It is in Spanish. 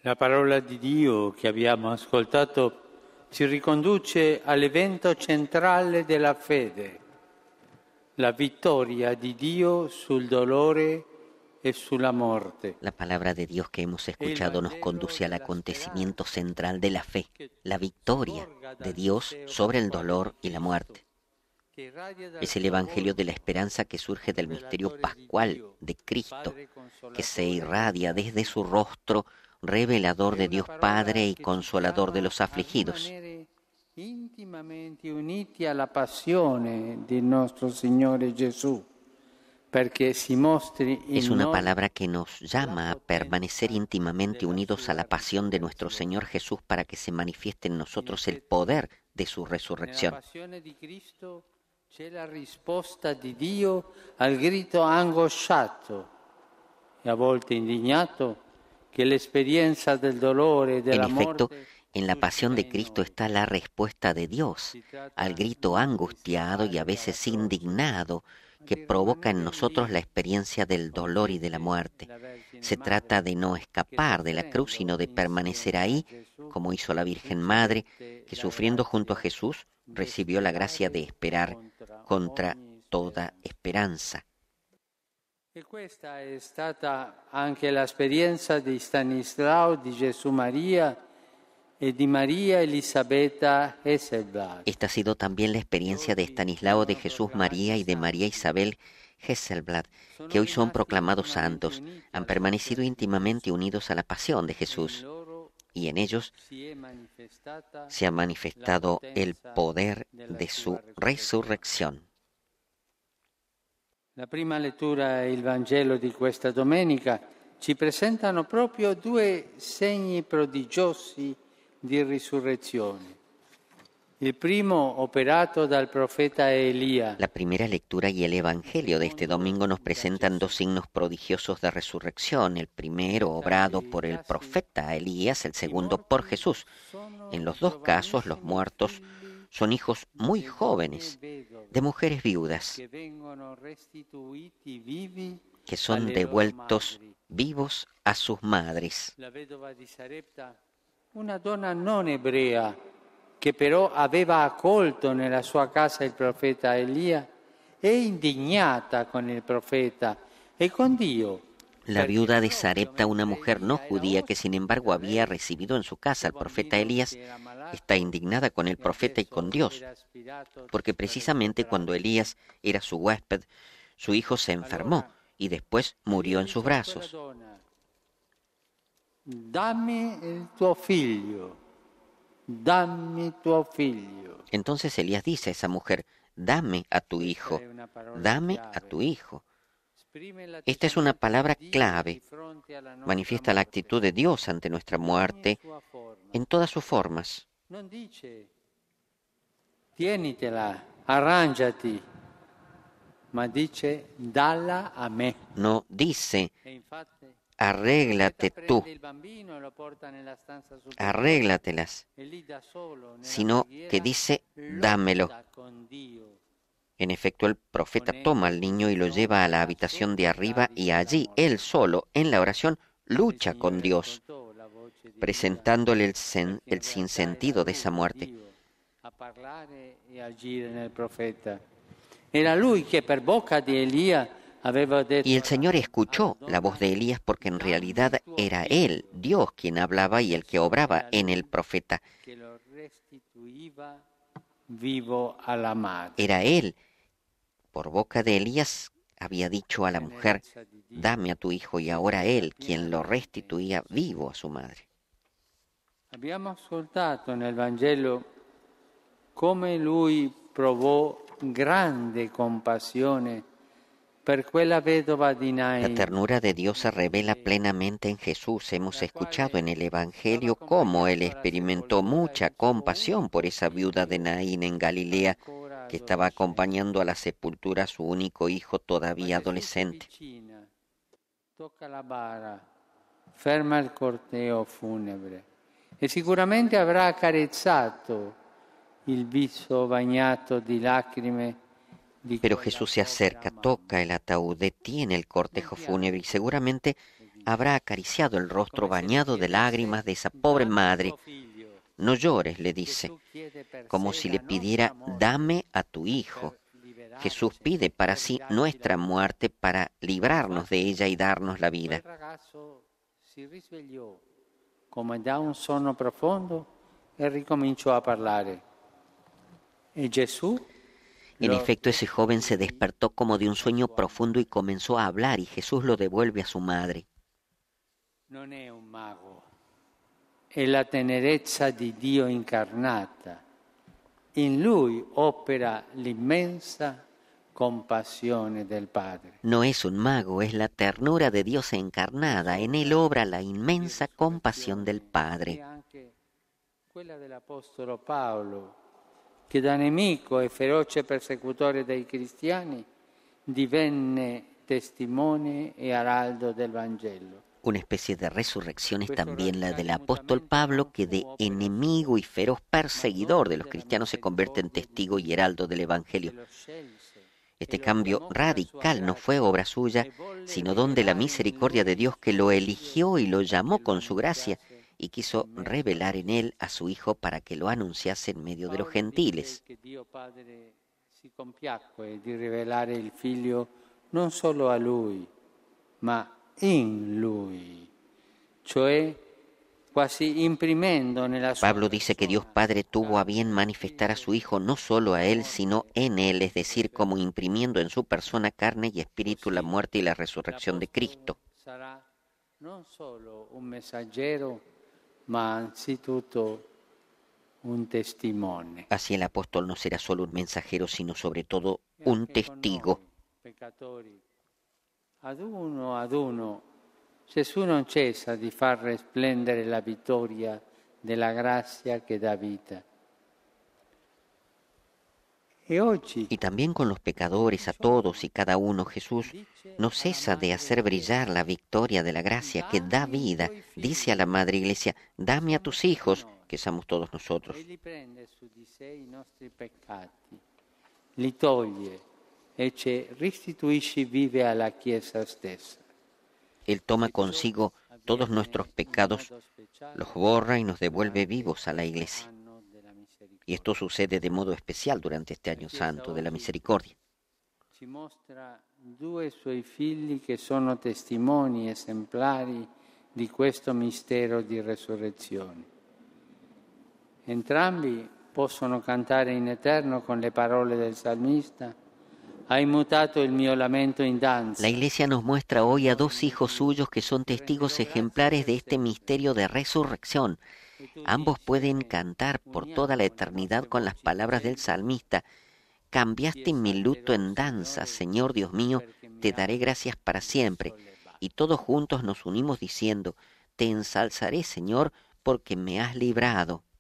La parola di Dio che abbiamo ascoltato ci riconduce all'evento centrale della fede, la vittoria di Dio sul dolore e sulla muerte. La palabra de Dios que hemos escuchado nos conduce al acontecimiento central de la fe, la victoria de Dios sobre el dolor y la muerte. Es el Evangelio de la esperanza que surge del misterio pascual de Cristo, que se irradia desde su rostro, revelador de Dios Padre y consolador de los afligidos. Intimamente uniti alla passione di nostro Signore Gesù, perché si mostri in Es una noi palabra que nos llama a permanecer íntimamente unidos a la pasión de nuestro Señor Jesús para que se manifieste en nosotros el poder de su nella resurrección. passione di Cristo c'è la risposta di Dio al grido angosciato e a volte indignato che l'esperienza del dolore e En della efecto, morte en la pasión de Cristo está la respuesta de Dios al grito angustiado y a veces indignado que provoca en nosotros la experiencia del dolor y de la muerte. Se trata de no escapar de la cruz, sino de permanecer ahí, como hizo la Virgen Madre, que sufriendo junto a Jesús recibió la gracia de esperar contra toda esperanza. E questa è stata anche l'esperienza di Stanislao, di Gesù Maria e di Maria Elisabetta Hesselblad. Esta ha sido también la experiencia de Estanislao, de Jesús María y de María Isabel Hesselblad, que hoy son proclamados santos, han permanecido íntimamente unidos a la pasión de Jesús, y en ellos se ha manifestado el poder de su resurrección. La prima lettura e il Vangelo di questa domenica ci presentano proprio due segni prodigiosi di risurrezione. Il primo operato dal profeta Elia, La primera lectura y el Evangelio de este domingo nos presentan dos signos prodigiosos de resurrección, el primero obrado por el profeta Elías, el segundo por Jesús. En los dos casos, los muertos son hijos muy jóvenes, de mujeres viudas, che vengono restituiti vivi que son alle loro devueltos madri. vivos a sus madres. La vedova di Sarepta, una donna non ebrea, che però aveva accolto nella sua casa il profeta Elia, è indignata con il profeta e con Dio. La viuda de Sarepta, una mujer no judía que sin embargo había recibido en su casa al profeta Elías, está indignada con el profeta y con Dios, porque precisamente cuando Elías era su huésped, su hijo se enfermó y después murió en sus brazos. Dammi il tuo figlio, dammi tuo figlio. Entonces Elías dice a esa mujer, dame a tu hijo, dame a tu hijo. Esta es una palabra clave, manifiesta la actitud de Dios ante nuestra muerte en todas sus formas. Non dice, tienitela, arrangiati, ma dice, dalla a me. No dice, E infatti, arréglate tú, prende il bambino e lo porta nella stanza superiore arréglatelas, e lì da solo, nella sino preghiera, que dice, dámelo. lotta con Dio. En efecto, el profeta toma al niño y lo lleva a la habitación de arriba y allí, él solo, en la oración, lucha con Dios, presentándole el sinsentido de esa muerte. A parlare e agire nel profeta. Era lui che per bocca di Elia aveva detto Y el Señor escuchó la voz de Elías porque en realidad era él, Dios, quien hablaba y el que obraba en el profeta. che lo restituiva vivo alla madre. Era él, por boca de Elías, había dicho a la mujer, dame a tu hijo, y ahora él, quien lo restituía vivo a su madre. Abbiamo ascoltato nel Vangelo come lui provò grande compassione per quella vedova di La Nain, ternura de Dios se revela plenamente en Jesús. Hemos escuchado en el Evangelio cómo Él experimentó mucha compasión por esa viuda de Naín en Galilea, que estaba acompañando a la sepultura a su único hijo todavía adolescente. vicina, tocca la bara, ferma il corteo funebre e sicuramente avrà accarezzato il viso bagnato di lacrime di Pero quella Jesús se acerca, povera toca el ataúd, detiene el cortejo fúnebre y seguramente habrá acariciado el rostro bañado de lágrimas de esa pobre madre. No llores, le dice, como si le pidiera, dame a tu hijo. Jesús pide para sí nuestra muerte para librarnos de ella y darnos la vida. Come da un sonno profondo e ricominciò a parlare. E Gesù. En efecto, ese joven se despertó como de un sueño profundo y comenzó a hablar, y Jesús lo devuelve a su madre. Non è un mago, è la tenerezza di Dio incarnata. In lui opera l'immensa compasione del Padre. No es un mago, es la ternura de Dios encarnada. En él obra la inmensa compasión del Padre. Quella dell'Apostolo Paolo, che da nemico e feroce persecutore dei cristiani divenne testimone e araldo del Vangelo. Una especie de resurrección es también la del apóstol Pablo, que de enemigo y feroz perseguidor de los cristianos se convierte en testigo y heraldo del Evangelio. Este cambio radical no fue obra suya, sino don de la misericordia de Dios, que lo eligió y lo llamó con su gracia, y quiso revelar en él a su Hijo para que lo anunciase en medio de los gentiles. Que Dio Padre si compiacque di rivelare il Figlio non solo a lui, ma in lui, cioè quasi imprimendo nella sua. Pablo dice que Dios Padre tuvo a bien manifestar a su Hijo no solo a él, sino en él, es decir, como imprimiendo en su persona, carne y espíritu, la muerte y la resurrección de Cristo. Sarà non solo un messaggero, ma anzitutto un testimone. Así el apóstol no será solo un mensajero, sino sobre todo un testigo. Peccatori, ad uno, Gesù non cessa di far risplendere la vittoria della grazia che dà vita. Y también con los pecadores, a todos y cada uno, Jesús no cesa de hacer brillar la victoria de la gracia que da vida. Dice a la Madre Iglesia, dame a tus hijos, que somos todos nosotros. Egli prende su di sé i nostri peccati, li toglie e ci restituisce vive alla Chiesa stessa. Él toma consigo todos nuestros pecados, los borra y nos devuelve vivos a la Iglesia. Y esto sucede de modo especial durante este año santo de la misericordia. Ci mostra due suoi figli che sono testimoni esemplari di questo mistero di resurrezione. Entrambi possono cantare in eterno con le parole del salmista: hai mutato il mio lamento in danza. La Iglesia nos muestra hoy a dos hijos suyos que son testigos ejemplares de este misterio de resurrección. Ambos pueden cantar por toda la eternidad con las palabras del salmista: cambiaste mi luto en danza, Señor Dios mío, te daré gracias para siempre. Y todos juntos nos unimos diciendo: te ensalzaré, Señor, porque me has librado.